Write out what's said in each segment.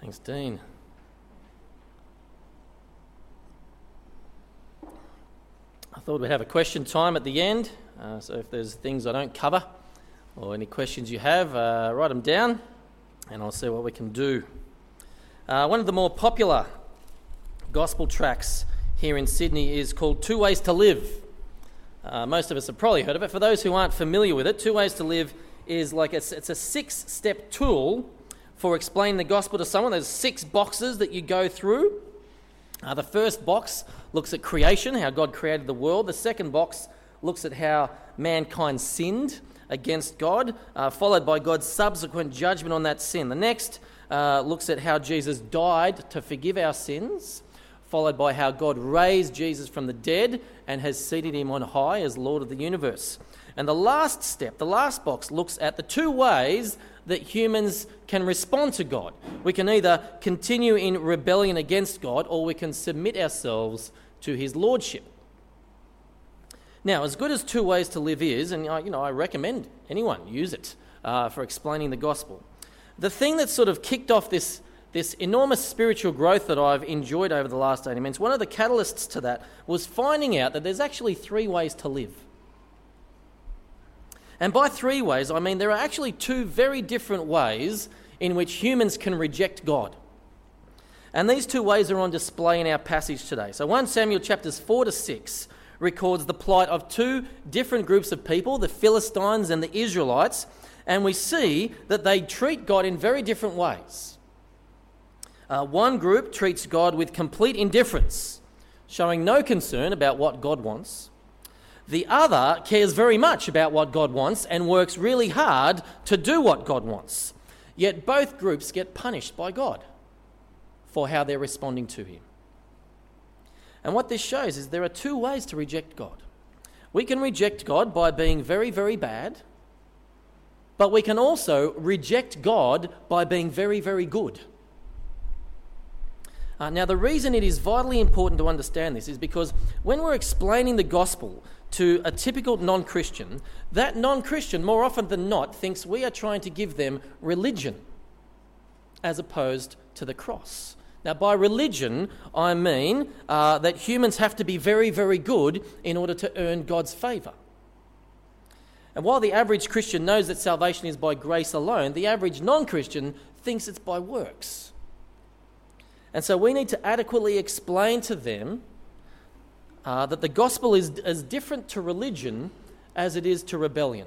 Thanks, Dean. I thought we'd have a question time at the end, so if there's things I don't cover or any questions you have, write them down and I'll see what we can do. One of the more popular gospel tracts here in Sydney is called Two Ways to Live. Most of us have probably heard of it. For those who aren't familiar with it, Two Ways to Live is it's a 6-step tool for explaining the gospel to someone. There's 6 boxes that you go through. The first box looks at creation, how God created the world. The second box looks at how mankind sinned against God, followed by God's subsequent judgment on that sin. The next looks at how Jesus died to forgive our sins, followed by how God raised Jesus from the dead and has seated him on high as Lord of the universe. And the last step, the last box, looks at the 2 ways that humans can respond to God. We can either continue in rebellion against God, or we can submit ourselves to his lordship. Now, as good as Two Ways to Live is, and I recommend anyone use it for explaining the gospel, the thing that sort of kicked off this enormous spiritual growth that I've enjoyed over the last 18 months, one of the catalysts to that was finding out that there's actually 3 ways to live. And by 3 ways, I mean there are actually 2 very different ways in which humans can reject God. And these 2 ways are on display in our passage today. So 1 Samuel chapters 4 to 6 records the plight of 2 different groups of people, the Philistines and the Israelites, and we see that they treat God in very different ways. One group treats God with complete indifference, showing no concern about what God wants. The other cares very much about what God wants and works really hard to do what God wants. Yet both groups get punished by God for how they're responding to him. And what this shows is there are 2 ways to reject God. We can reject God by being very, very bad, but we can also reject God by being very, very good. Now, the reason it is vitally important to understand this is because when we're explaining the gospel to a typical non-Christian, that non-Christian, more often than not, thinks we are trying to give them religion as opposed to the cross. Now, by religion, I mean that humans have to be very, very good in order to earn God's favour. And while the average Christian knows that salvation is by grace alone, the average non-Christian thinks it's by works. And so we need to adequately explain to them that the gospel is as different to religion as it is to rebellion.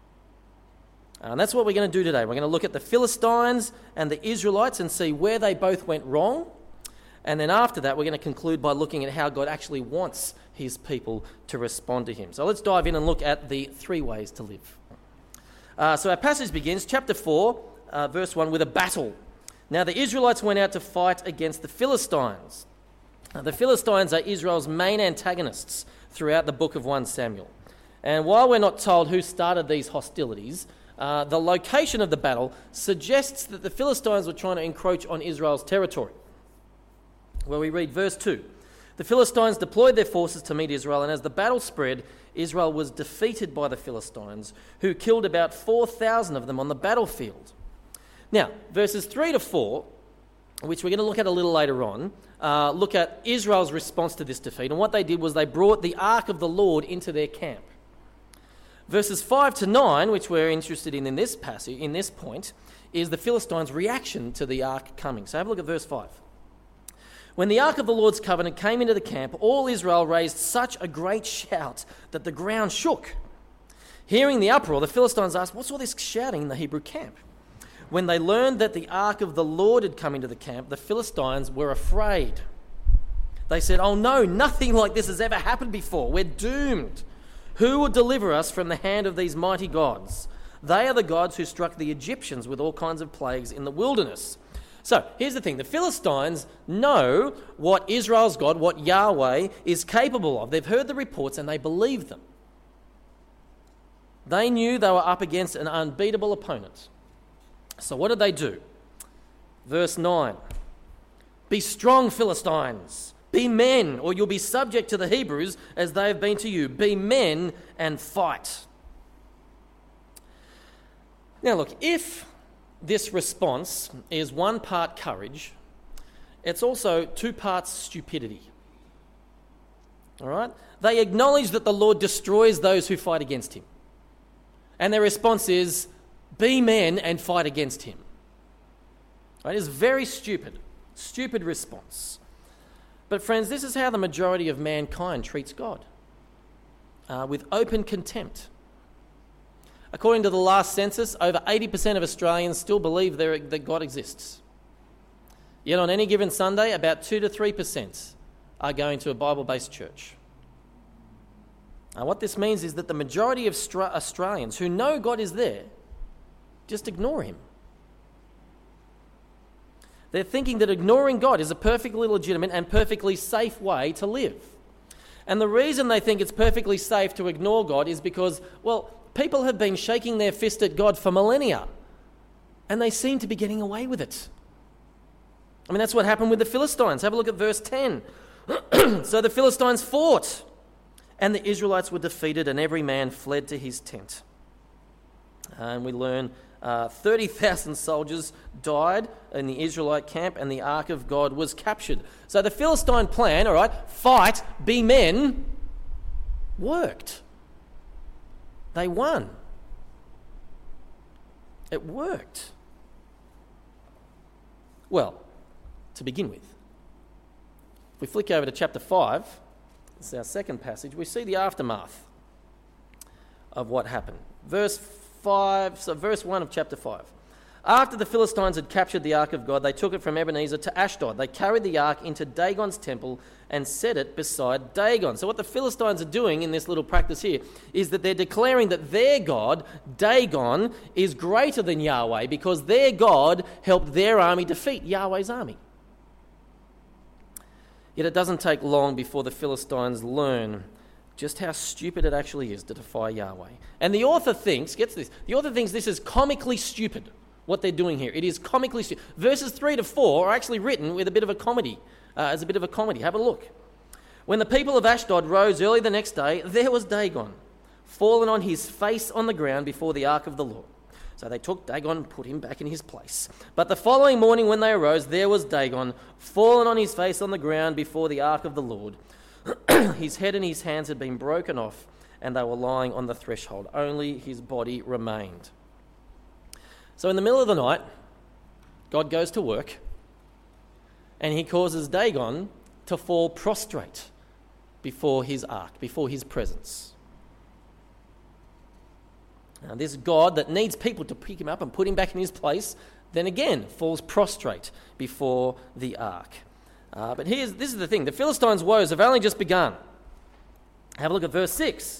And that's what we're going to do today. We're going to look at the Philistines and the Israelites and see where they both went wrong. And then after that, we're going to conclude by looking at how God actually wants his people to respond to him. So let's dive in and look at the 3 ways to live. So our passage begins, chapter 4, verse 1, with a battle. Now the Israelites went out to fight against the Philistines. The Philistines are Israel's main antagonists throughout the book of 1 Samuel. And while we're not told who started these hostilities, the location of the battle suggests that the Philistines were trying to encroach on Israel's territory. Well, we read verse 2. The Philistines deployed their forces to meet Israel, and as the battle spread, Israel was defeated by the Philistines, who killed about 4,000 of them on the battlefield. Now, verses 3 to 4, which we're going to look at a little later on, look at Israel's response to this defeat. And what they did was they brought the ark of the Lord into their camp. Verses 5 to 9, which we're interested in this passage, in this point, is the Philistines' reaction to the ark coming. So have a look at verse 5. When the ark of the Lord's covenant came into the camp, all Israel raised such a great shout that the ground shook. Hearing the uproar, the Philistines asked, "What's all this shouting in the Hebrew camp?" When they learned that the ark of the Lord had come into the camp, the Philistines were afraid. They said, "Oh no, nothing like this has ever happened before. We're doomed. Who will deliver us from the hand of these mighty gods? They are the gods who struck the Egyptians with all kinds of plagues in the wilderness." So here's the thing. The Philistines know what Israel's God, what Yahweh, is capable of. They've heard the reports and they believe them. They knew they were up against an unbeatable opponent. So what did they do? Verse 9. "Be strong, Philistines. Be men, or you'll be subject to the Hebrews as they have been to you. Be men and fight." Now look, if this response is 1 part courage. It's also 2 parts stupidity. All right? They acknowledge that the Lord destroys those who fight against him. And their response is, be men and fight against him. Right? It's very stupid response. But friends, this is how the majority of mankind treats God, with open contempt. According to the last census, over 80% of Australians still believe that God exists. Yet on any given Sunday, about 2 to 3% are going to a Bible-based church. Now, what this means is that the majority of Australians who know God is there just ignore him. They're thinking that ignoring God is a perfectly legitimate and perfectly safe way to live. And the reason they think it's perfectly safe to ignore God is because, well, people have been shaking their fist at God for millennia, and they seem to be getting away with it. I mean, that's what happened with the Philistines. Have a look at verse 10. So the Philistines fought, and the Israelites were defeated, and every man fled to his tent. And we learn 30,000 soldiers died in the Israelite camp, and the ark of God was captured. So the Philistine plan, all right, fight, be men, worked. They won. It worked. Well, to begin with, if we flick over to chapter 5, this is our second passage, we see the aftermath of what happened. Verse 1 of chapter 5. After the Philistines had captured the ark of God, they took it from Ebenezer to Ashdod. They carried the ark into Dagon's temple and set it beside Dagon. So what the Philistines are doing in this little practice here is that they're declaring that their God, Dagon, is greater than Yahweh because their God helped their army defeat Yahweh's army. Yet it doesn't take long before the Philistines learn just how stupid it actually is to defy Yahweh. And the author thinks, gets this, the author thinks this is comically stupid, what they're doing here. It is comically stupid. Verses 3 to 4 are actually written with a bit of a comedy, as a bit of a comedy. Have a look. When the people of Ashdod rose early the next day, there was Dagon, fallen on his face on the ground before the ark of the Lord. So they took Dagon and put him back in his place. But the following morning when they arose, there was Dagon, fallen on his face on the ground before the ark of the Lord. His head and his hands had been broken off, and they were lying on the threshold. Only his body remained. So in the middle of the night, God goes to work, and he causes Dagon to fall prostrate before his ark, before his presence. Now, this God that needs people to pick him up and put him back in his place, then again falls prostrate before the ark. But this is the thing. The Philistines' woes have only just begun. Have a look at verse 6.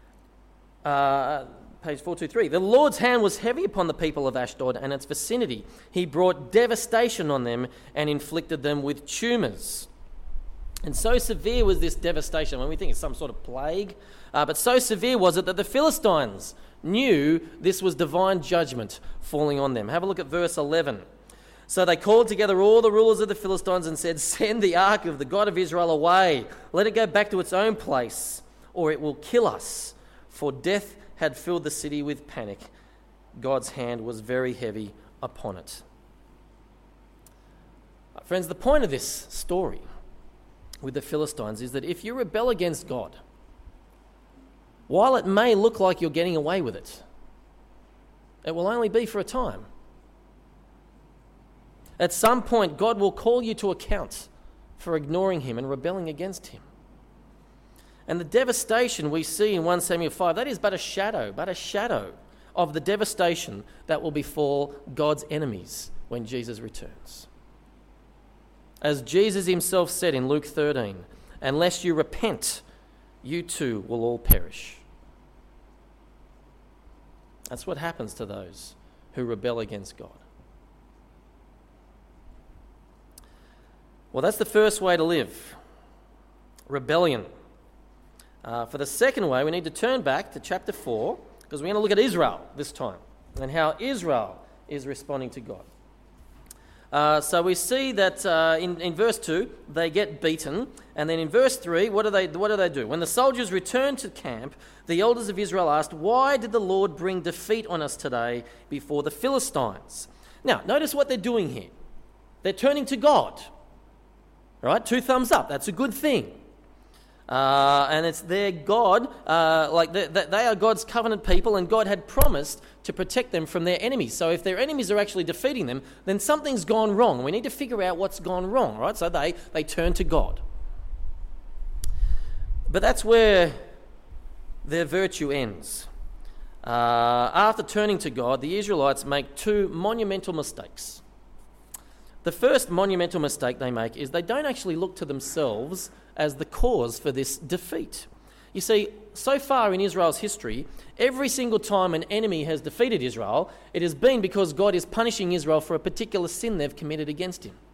Page 423. The Lord's hand was heavy upon the people of Ashdod and its vicinity. He brought devastation on them and inflicted them with tumours. And so severe was this devastation, when we think it's some sort of plague, but so severe was it that the Philistines knew this was divine judgment falling on them. Have a look at verse 11. So they called together all the rulers of the Philistines and said, "Send the ark of the God of Israel away. Let it go back to its own place, or it will kill us." For death had filled the city with panic. God's hand was very heavy upon it. Friends, the point of this story with the Philistines is that if you rebel against God, while it may look like you're getting away with it, it will only be for a time. At some point, God will call you to account for ignoring him and rebelling against him. And the devastation we see in 1 Samuel 5, that is but a shadow of the devastation that will befall God's enemies when Jesus returns. As Jesus himself said in Luke 13, "Unless you repent, you too will all perish." That's what happens to those who rebel against God. Well, that's the first way to live, rebellion. For the second way, we need to turn back to chapter 4, because we're going to look at Israel this time and how Israel is responding to God. So we see that in verse 2, they get beaten. And then in verse 3, what do they do? When the soldiers returned to camp, the elders of Israel asked, "Why did the Lord bring defeat on us today before the Philistines?" Now, notice what they're doing here. They're turning to God. Right? 2 thumbs up. That's a good thing. And it's their God, they are God's covenant people, and God had promised to protect them from their enemies. So if their enemies are actually defeating them, then something's gone wrong. We need to figure out what's gone wrong, right? So they turn to God. But that's where their virtue ends. After turning to God, the Israelites make 2 monumental mistakes. The first monumental mistake they make is they don't actually look to themselves as the cause for this defeat. You see, so far in Israel's history, every single time an enemy has defeated Israel, it has been because God is punishing Israel for a particular sin they've committed against him.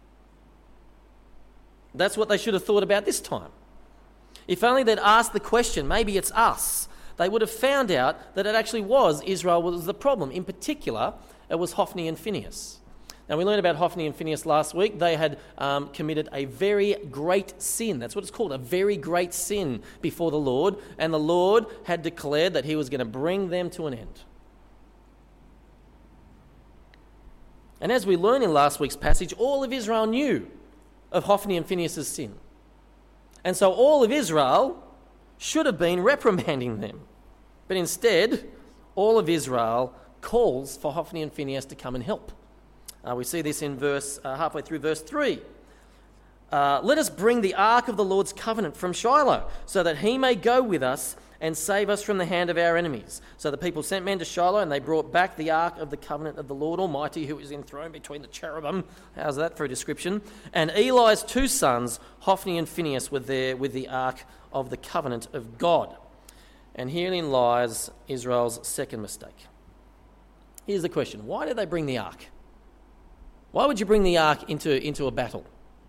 That's what they should have thought about this time. If only they'd asked the question, maybe it's us, they would have found out that it actually was Israel was the problem. In particular, it was Hophni and Phinehas. Now, we learned about Hophni and Phinehas last week. They had committed a very great sin. That's what it's called, a very great sin before the Lord. And the Lord had declared that he was going to bring them to an end. And as we learn in last week's passage, all of Israel knew of Hophni and Phinehas' sin. And so all of Israel should have been reprimanding them. But instead, all of Israel calls for Hophni and Phinehas to come and help. We see this in halfway through verse 3. Let us bring the ark of the Lord's covenant from Shiloh, so that he may go with us and save us from the hand of our enemies. So the people sent men to Shiloh, and they brought back the ark of the covenant of the Lord Almighty, who is enthroned between the cherubim. How's that for a description? And Eli's 2 sons, Hophni and Phinehas, were there with the ark of the covenant of God. And herein lies Israel's second mistake. Here's the question. Why did they bring the ark? Why would you bring the ark into a battle?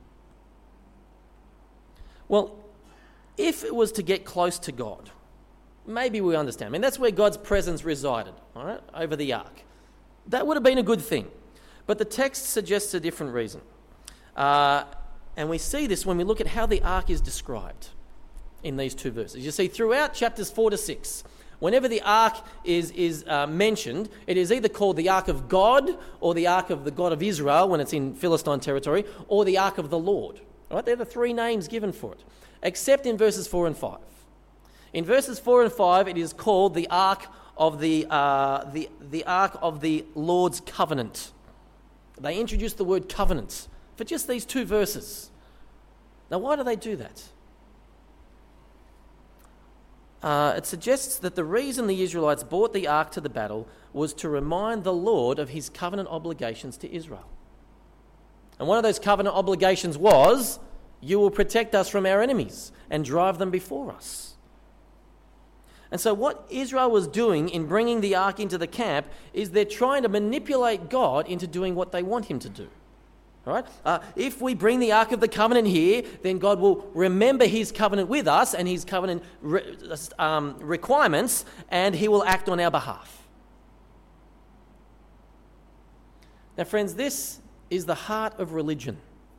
Well, if it was to get close to God, maybe we understand. I mean, that's where God's presence resided, all right, over the ark. That would have been a good thing. But the text suggests a different reason. And we see this when we look at how the ark is described in these 2 verses. You see, throughout chapters 4 to 6, whenever the ark is mentioned, it is either called the ark of God or the ark of the God of Israel when it's in Philistine territory, or the ark of the Lord. All right, they're the 3 names given for it, except in verses 4 and 5. In verses 4 and 5, it is called the ark of the ark of the Lord's covenant. They introduced the word covenant for just these 2 verses. Now, why do they do that? It suggests that the reason the Israelites brought the ark to the battle was to remind the Lord of his covenant obligations to Israel. And one of those covenant obligations was, you will protect us from our enemies and drive them before us. And so what Israel was doing in bringing the ark into the camp is they're trying to manipulate God into doing what they want him to do. All right? If we bring the Ark of the Covenant here, then God will remember his covenant with us and his covenant requirements, and he will act on our behalf. Now, friends, this is the heart of religion.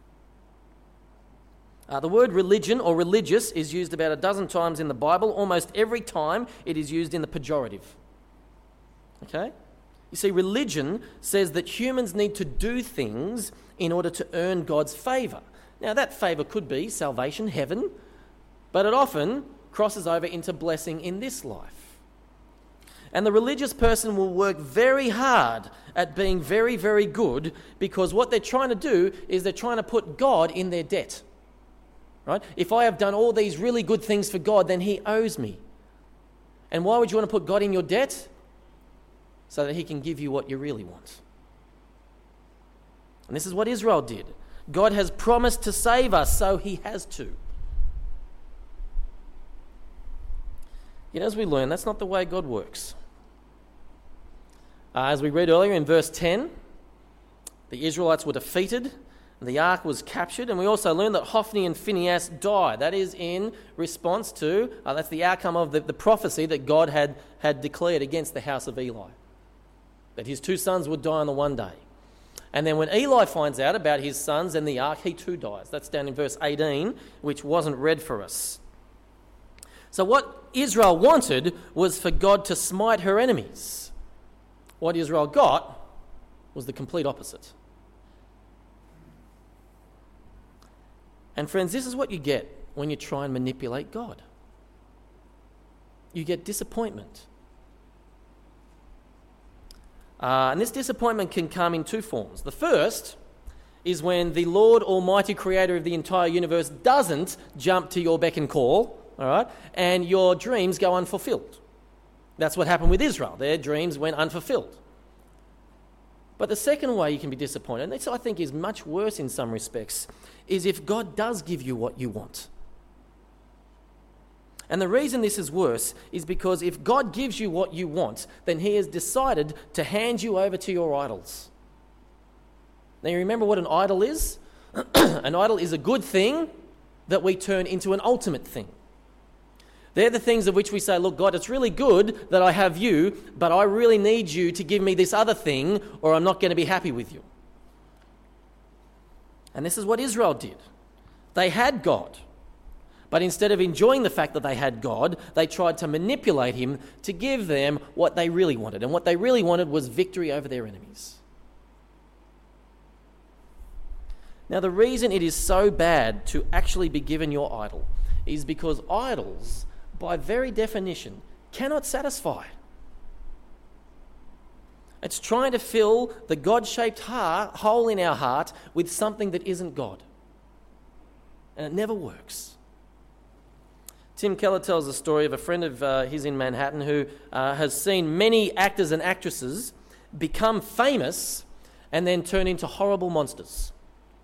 The word religion or religious is used about 12 times in the Bible. Almost every time it is used in the pejorative. Okay? You see, religion says that humans need to do things in order to earn God's favour. Now, that favour could be salvation, heaven, but it often crosses over into blessing in this life. And the religious person will work very hard at being very, very good, because what they're trying to do is they're trying to put God in their debt. Right? If I have done all these really good things for God, then he owes me. And why would you want to put God in your debt? So that he can give you what you really want. And this is what Israel did. God has promised to save us, so he has to. Yet as we learn, that's not the way God works. As we read earlier in verse 10, the Israelites were defeated, and the ark was captured, and we also learned that Hophni and Phinehas died. That is in response to, that's the outcome of the prophecy that God had declared against the house of Eli. That his 2 sons would die on the one day. And then when Eli finds out about his sons and the ark, he too dies. That's down in verse 18, which wasn't read for us. So what Israel wanted was for God to smite her enemies. What Israel got was the complete opposite. And friends, this is what you get when you try and manipulate God. You get disappointment. And this disappointment can come in two forms. The first is when the Lord Almighty Creator of the entire universe doesn't jump to your beck and call, all right, and your dreams go unfulfilled. That's what happened with Israel. Their dreams went unfulfilled. But the second way you can be disappointed, and this I think is much worse in some respects, is if God does give you what you want. And the reason this is worse is because if God gives you what you want, then he has decided to hand you over to your idols. Now you remember what an idol is? An idol is a good thing that we turn into an ultimate thing. They're the things of which we say, look, God, it's really good that I have you, but I really need you to give me this other thing or I'm not going to be happy with you. And this is what Israel did. They had God. But instead of enjoying the fact that they had God, they tried to manipulate him to give them what they really wanted. And what they really wanted was victory over their enemies. Now, the reason it is so bad to actually be given your idol is because idols, by very definition, cannot satisfy. It's trying to fill the God-shaped hole in our heart with something that isn't God. And it never works. Tim Keller tells the story of a friend of his in Manhattan who has seen many actors and actresses become famous and then turn into horrible monsters.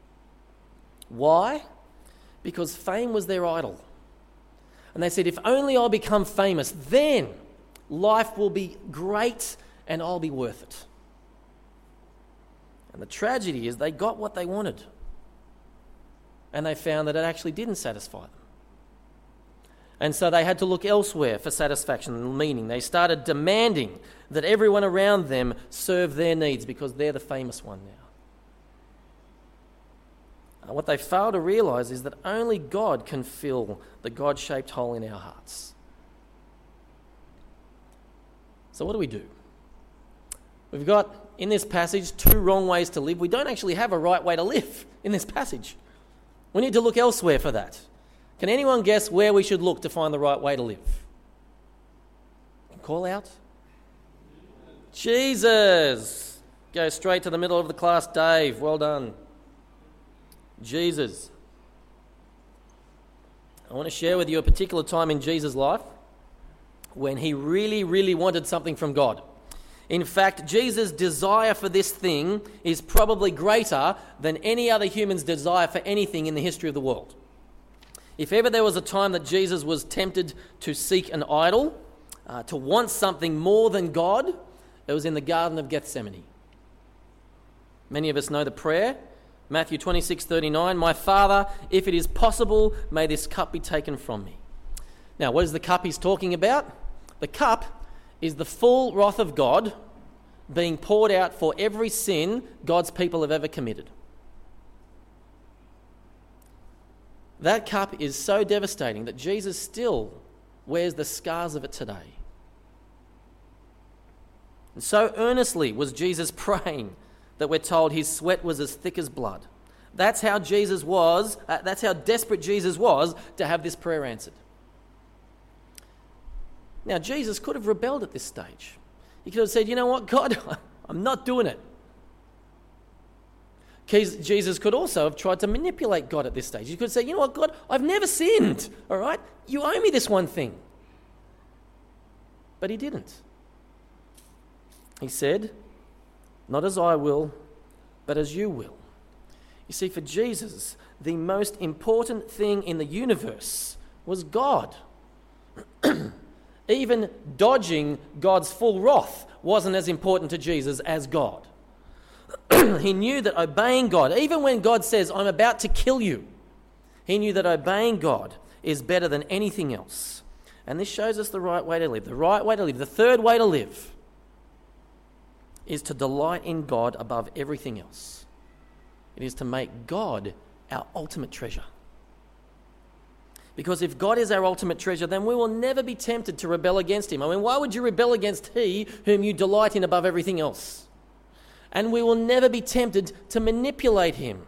Why? Because fame was their idol. And they said, if only I'll become famous, then life will be great and I'll be worth it. And the tragedy is they got what they wanted. And they found that it actually didn't satisfy them. And so they had to look elsewhere for satisfaction and meaning. They started demanding that everyone around them serve their needs because they're the famous one now. And what they fail to realise is that only God can fill the God-shaped hole in our hearts. So what do? We've got, in this passage, two wrong ways to live. We don't actually have a right way to live in this passage. We need to look elsewhere for that. Can anyone guess where we should look to find the right way to live? Call out. Jesus. Go straight to the middle of the class, Dave. Well done. Jesus. I want to share with you a particular time in Jesus' life when he really, really wanted something from God. In fact, Jesus' desire for this thing is probably greater than any other human's desire for anything in the history of the world. If ever there was a time that Jesus was tempted to seek an idol, to want something more than God, it was in the Garden of Gethsemane. Many of us know the prayer, Matthew 26:39, "My Father, if it is possible, may this cup be taken from me." Now, what is the cup he's talking about? The cup is the full wrath of God being poured out for every sin God's people have ever committed. That cup is so devastating that Jesus still wears the scars of it today. And so earnestly was Jesus praying that we're told his sweat was as thick as blood. That's how Jesus was, that's how desperate Jesus was to have this prayer answered. Now, Jesus could have rebelled at this stage. He could have said, you know what, God, I'm not doing it. Jesus could also have tried to manipulate God at this stage. He could say, you know what, God, I've never sinned, all right? You owe me this one thing. But he didn't. He said, not as I will, but as you will. You see, for Jesus, the most important thing in the universe was God. Even dodging God's full wrath wasn't as important to Jesus as God. He knew that obeying God, even when God says, I'm about to kill you, he knew that obeying God is better than anything else. And this shows us the right way to live. The right way to live, the third way to live, is to delight in God above everything else. It is to make God our ultimate treasure. Because if God is our ultimate treasure, then we will never be tempted to rebel against him. I mean, why would you rebel against he whom you delight in above everything else? And we will never be tempted to manipulate him.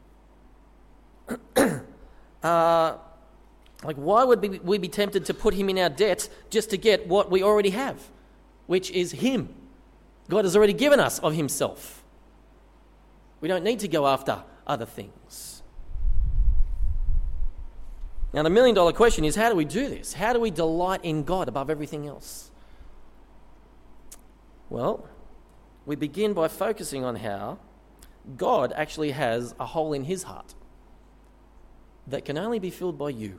Why would we be tempted to put him in our debt just to get what we already have, which is him? God has already given us of himself. We don't need to go after other things. Now, the million-dollar question is, how do we do this? How do we delight in God above everything else? Well, we begin by focusing on how God actually has a hole in his heart that can only be filled by you.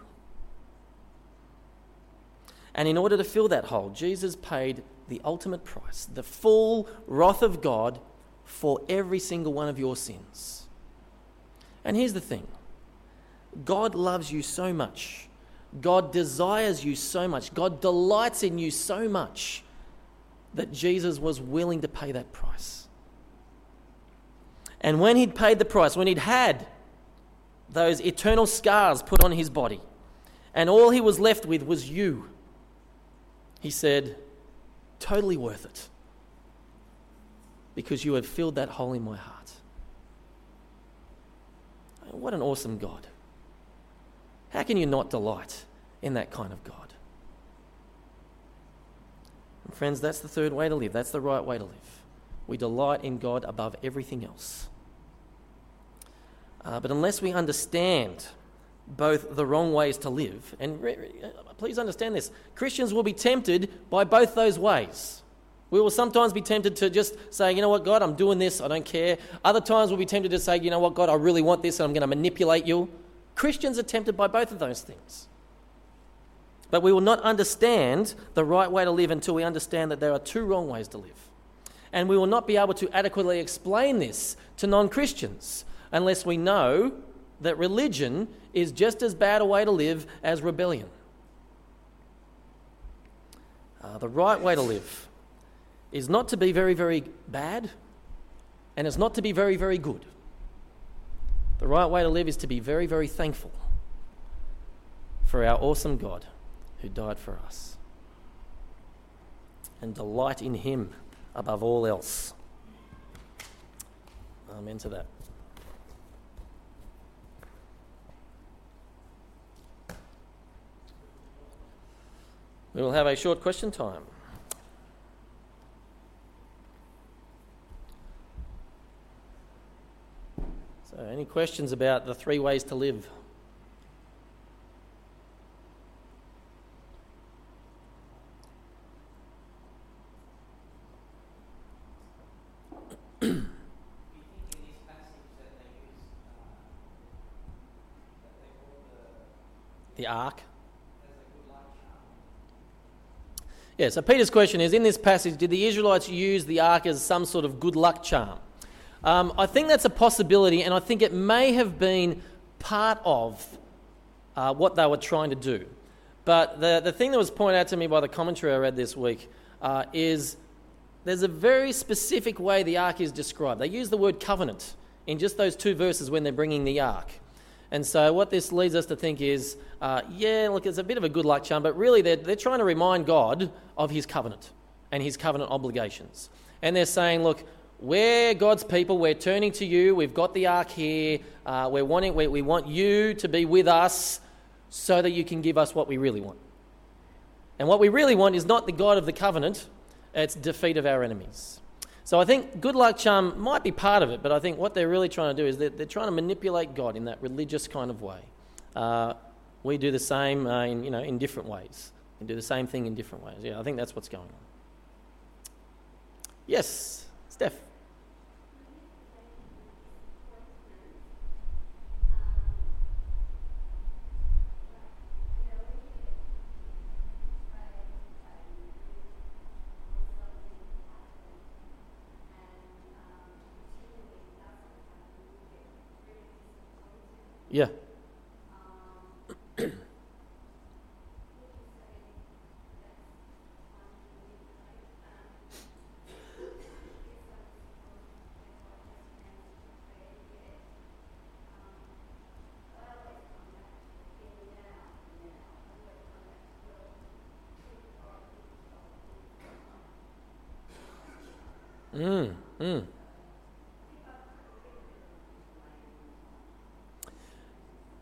And in order to fill that hole, Jesus paid the ultimate price, the full wrath of God for every single one of your sins. And here's the thing. God loves you so much. God desires you so much. God delights in you so much that Jesus was willing to pay that price. And when he'd paid the price, when he'd had those eternal scars put on his body, and all he was left with was you, he said, totally worth it, because you have filled that hole in my heart. What an awesome God. How can you not delight in that kind of God? And friends, that's the third way to live. That's the right way to live. We delight in God above everything else. But unless we understand both the wrong ways to live, and please understand this, Christians will be tempted by both those ways. We will sometimes be tempted to just say, you know what, God, I'm doing this, I don't care. Other times we'll be tempted to say, you know what, God, I really want this and I'm going to manipulate you. Christians are tempted by both of those things. But we will not understand the right way to live until we understand that there are two wrong ways to live. And we will not be able to adequately explain this to non-Christians unless we know that religion is just as bad a way to live as rebellion. The right way to live is not to be very, very bad, and it's not to be very, very good. The right way to live is to be very, very thankful for our awesome God who died for us, and delight in him above all else. Amen to that. We will have a short question time. So, any questions about the three ways to live? The ark? Yeah, so Peter's question is, in this passage, did the Israelites use the ark as some sort of good luck charm? I think that's a possibility, and I think it may have been part of what they were trying to do. But the thing that was pointed out to me by the commentary I read this week is there's a very specific way the ark is described. They use the word covenant in just those two verses when they're bringing the ark. And so what this leads us to think is, it's a bit of a good luck charm, but really they're trying to remind God of his covenant and his covenant obligations. And they're saying, look, we're God's people, we're turning to you, we've got the ark here, we want you to be with us so that you can give us what we really want. And what we really want is not the God of the covenant, it's defeat of our enemies. So I think good luck charm might be part of it, but I think what they're really trying to do is they're trying to manipulate God in that religious kind of way. We do the same in different ways. We do the same thing in different ways. Yeah, I think that's what's going on. Yes, Steph. Yeah.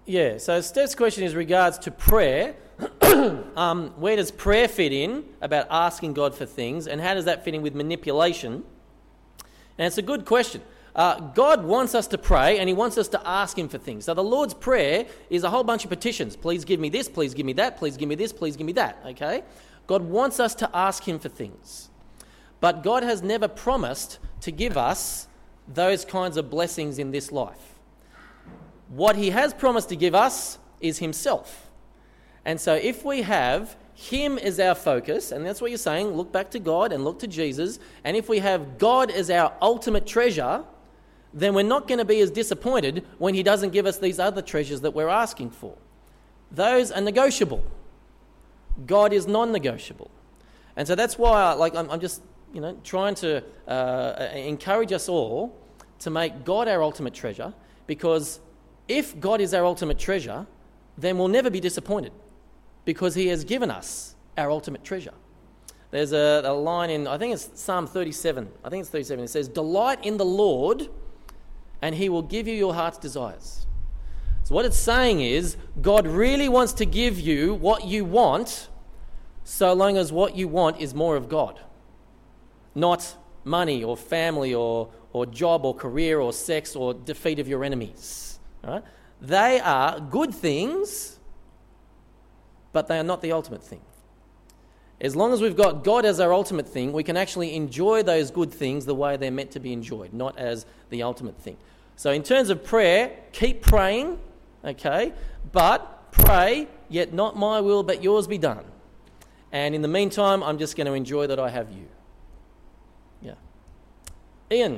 Yeah, so Steph's question is regards to prayer. Where does prayer fit in about asking God for things, and how does that fit in with manipulation? And it's a good question. God wants us to pray, and he wants us to ask him for things. So the Lord's Prayer is a whole bunch of petitions. Please give me this, please give me that, please give me this, please give me that, okay? God wants us to ask him for things. But God has never promised to give us those kinds of blessings in this life. What he has promised to give us is himself. And so if we have him as our focus, and that's what you're saying, look back to God and look to Jesus, and if we have God as our ultimate treasure, then we're not going to be as disappointed when he doesn't give us these other treasures that we're asking for. Those are negotiable. God is non-negotiable. And so that's why I'm just trying to encourage us all to make God our ultimate treasure, because if God is our ultimate treasure, then we'll never be disappointed, because he has given us our ultimate treasure. There's a line in, I think it's Psalm 37. I think it's 37. It says, "Delight in the Lord, and he will give you your heart's desires." So what it's saying is, God really wants to give you what you want, so long as what you want is more of God. Not money or family or job or career or sex or defeat of your enemies. Right? They are good things, but they are not the ultimate thing. As long as we've got God as our ultimate thing, we can actually enjoy those good things the way they're meant to be enjoyed, not as the ultimate thing. So in terms of prayer, keep praying, okay? But pray, yet not my will, but yours be done. And in the meantime, I'm just going to enjoy that I have you. Yeah. Ian.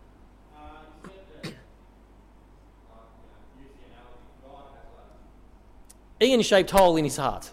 Ian-shaped hole in his heart.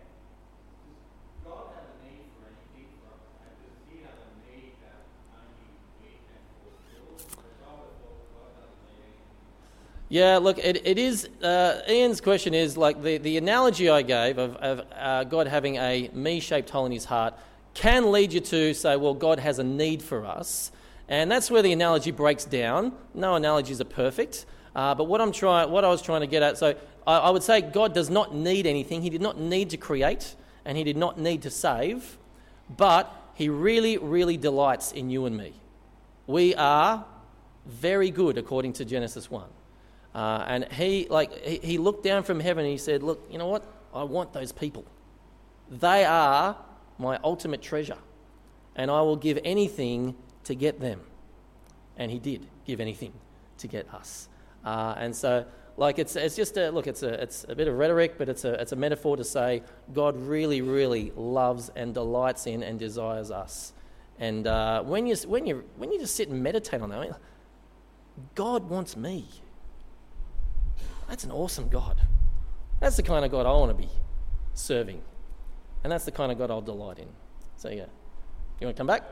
Yeah, look, it is, Ian's question is, like the analogy I gave of God having a me-shaped hole in his heart can lead you to say, well, God has a need for us. And that's where the analogy breaks down. No analogies are perfect. But what I was trying to get at, so I would say God does not need anything. He did not need to create, and he did not need to save, but he really, really delights in you and me. We are very good, according to Genesis 1. And he looked down from heaven and he said, look, you know what? I want those people. They are my ultimate treasure, and I will give anything to get them. And he did give anything to get us. And so, it's just it's a bit of rhetoric, but it's a metaphor to say God really, really loves and delights in and desires us. And when you just sit and meditate on that, God wants me. That's an awesome God. That's the kind of God I want to be serving. And that's the kind of God I'll delight in. So, yeah. You want to come back?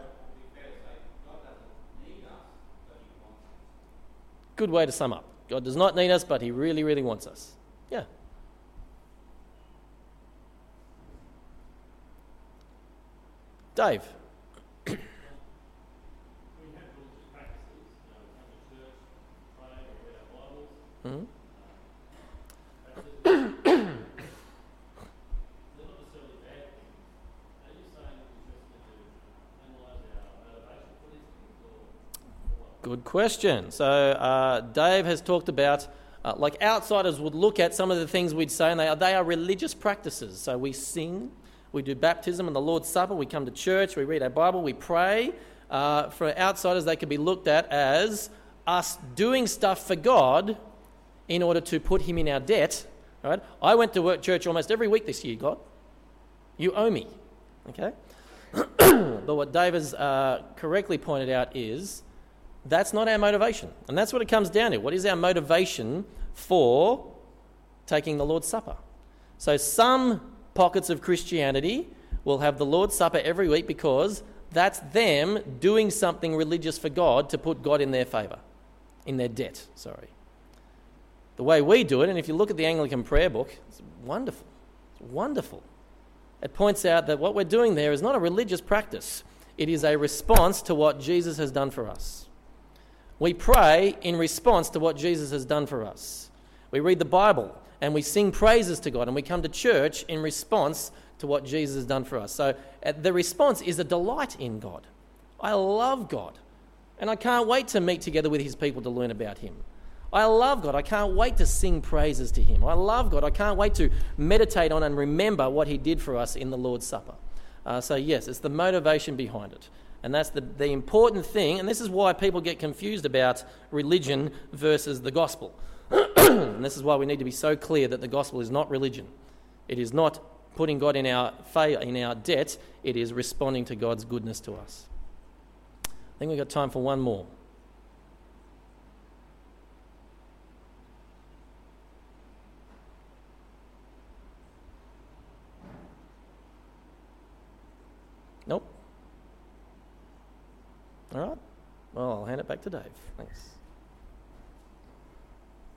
Good way to sum up. God does not need us, but he really, really wants us. Yeah. Dave. We have religious practices. Come to church, pray, read our Bibles. Mm-hmm. Good question. So Dave has talked about, outsiders would look at some of the things we'd say, and they are religious practices. So we sing, we do baptism and the Lord's Supper, we come to church, we read our Bible, we pray. For outsiders, they could be looked at as us doing stuff for God in order to put him in our debt. Right? I went to church almost every week this year, God. You owe me. Okay? But what Dave has correctly pointed out is that's not our motivation. And that's what it comes down to. What is our motivation for taking the Lord's Supper? So some pockets of Christianity will have the Lord's Supper every week because that's them doing something religious for God to put God in their favour, in their debt, sorry. The way we do it, and if you look at the Anglican prayer book, it's wonderful. It's wonderful. It points out that what we're doing there is not a religious practice. It is a response to what Jesus has done for us. We pray in response to what Jesus has done for us. We read the Bible and we sing praises to God, and we come to church in response to what Jesus has done for us. So the response is a delight in God. I love God, and I can't wait to meet together with his people to learn about him. I love God. I can't wait to sing praises to him. I love God. I can't wait to meditate on and remember what he did for us in the Lord's Supper. So yes, it's the motivation behind it. And that's the important thing, and this is why people get confused about religion versus the gospel. And this is why we need to be so clear that the gospel is not religion. It is not putting God in our debt. It is responding to God's goodness to us. I think we've got time for one more. Nope. All right. Well, I'll hand it back to Dave. Thanks.